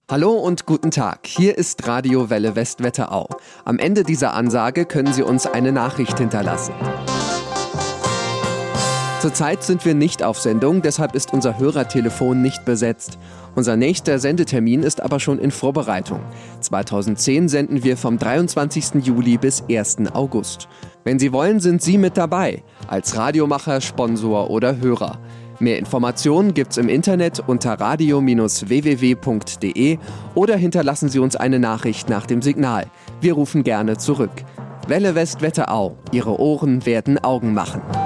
Hallo und guten Tag, hier ist Radio Welle Westwetterau. Am Ende dieser Ansage können Sie uns eine Nachricht hinterlassen. Zurzeit sind wir nicht auf Sendung, deshalb ist unser Hörertelefon nicht besetzt. Unser nächster Sendetermin ist aber schon in Vorbereitung. 2010 senden wir vom 23. Juli bis 1. August. Wenn Sie wollen, sind Sie mit dabei, als Radiomacher, Sponsor oder Hörer. Mehr Informationen gibt's im Internet unter radio-www.de oder hinterlassen Sie uns eine Nachricht nach dem Signal. Wir rufen gerne zurück. Welle Westwetterau, Ihre Ohren werden Augen machen.